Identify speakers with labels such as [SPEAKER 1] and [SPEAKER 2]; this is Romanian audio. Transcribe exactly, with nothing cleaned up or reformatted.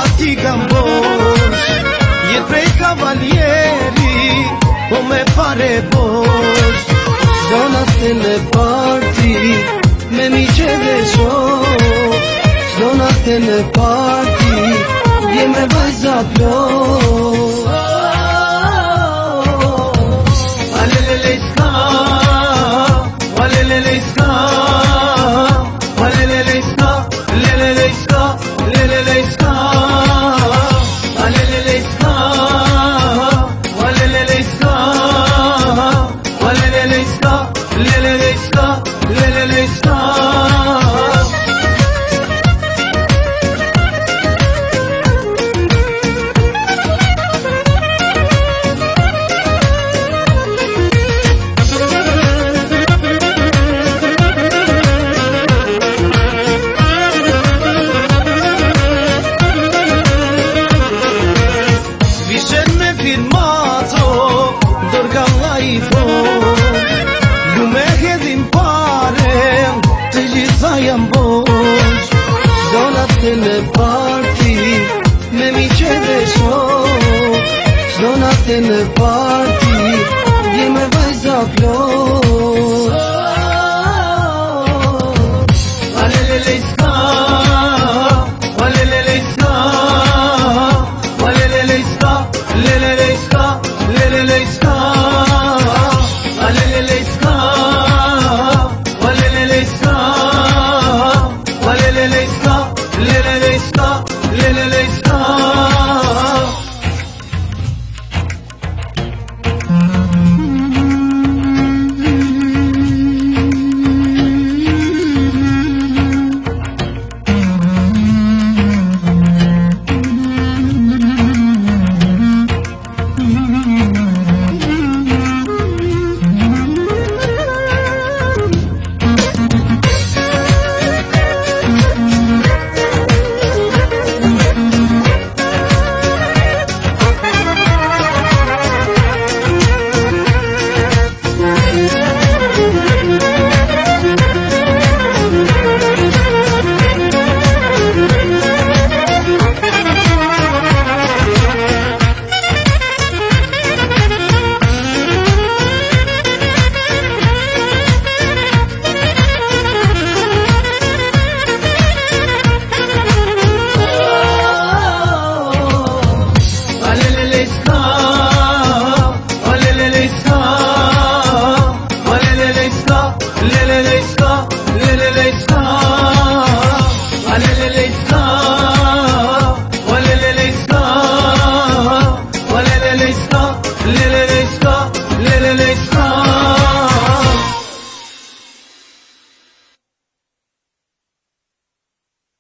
[SPEAKER 1] fatica în boș. E trei cavalieri come fare boș. Donatele party me mi cede so. Donatele party je me vaj za plos. Alelele ska, alelele ska, alelele ska, lelele ska, lelele ska, alelele ska, alelele ska, alelele ska, lelele ska, lelele ska. Donatele party me mi cede so. Donatele party je me vaj za plos. Alelele ska, alelele ska, alelele ska, lelele ska, lelele ska, alelele ska, alelele ska, alelele ska, lelele ska, lelele ska. Lelele ska, lelele ska, alelele ska.